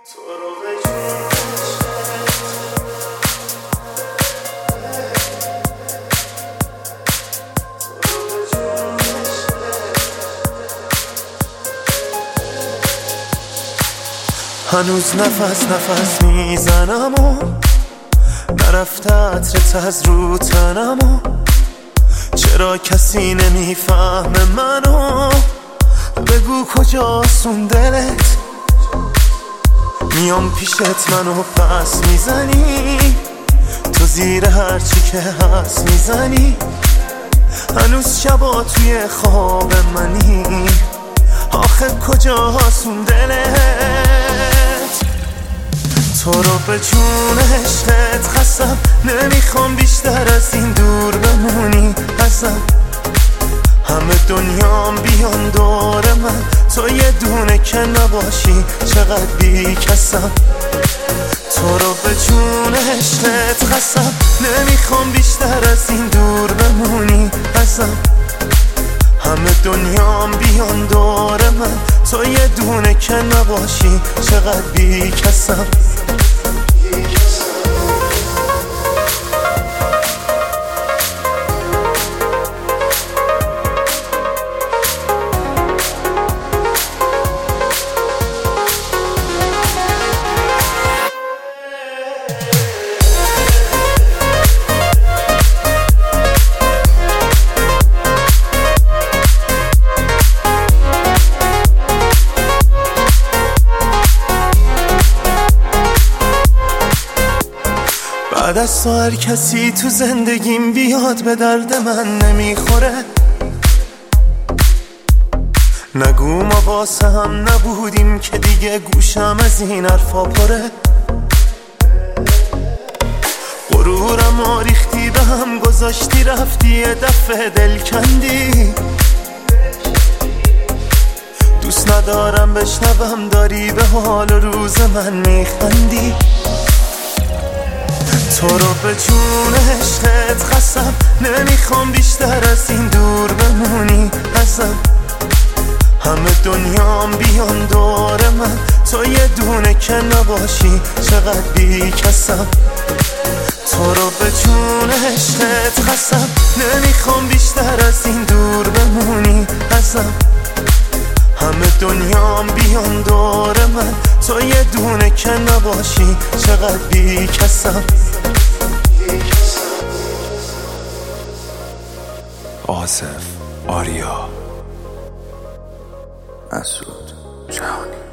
هنوز نفس میزنم و نرفته عطرت از رو تنم و چرا کسی نمیفهمه منو؟ بگو کجاست اون دلت؟ میام پیشت منو پس میزنی، تو زیر هرچی که هست میزنی. هنوز شبا توی خواب منی، آخه کجاست اون دلت؟ تو رو به جون عشقت قسم، نمیخوام بیشتر از این دور بمونی ازم. همه دنیام بیان دور من، تو یه دونه که نباشی چقدر بی کسم. تو رو به جون عشقت قسم، نمیخوام بیشتر از این دور بمونی ازم. همه دنیام بیان دور من، تو یه دونه که نباشی چقدر بی کسم. بعد از تو هر کسی تو زندگیم بیاد به درد من نمیخوره. نگو ما واسه هم نبودیم که دیگه گوشم از این حرفا پره. غرورم و ریختی به هم گذاشتی، رفتی یه دفعه دل کندی. دوست ندارم بشنوم داری به حال و روز من میخندی. تو رو به جون عشقت قسم، نمیخوام بیشتر از این دور بمونی ازم. همه دنیام بیان دور من، تو یه دونه که نباشی چقدر بی کسم. تو رو به جون عشقت قسم، نمیخوام بیشتر از این دور بمونی ازم. همه دنیام بیان دور من، تو یه دونه که نباشی چقدر بی کسم. آصف، آریا، مسعود جهانی.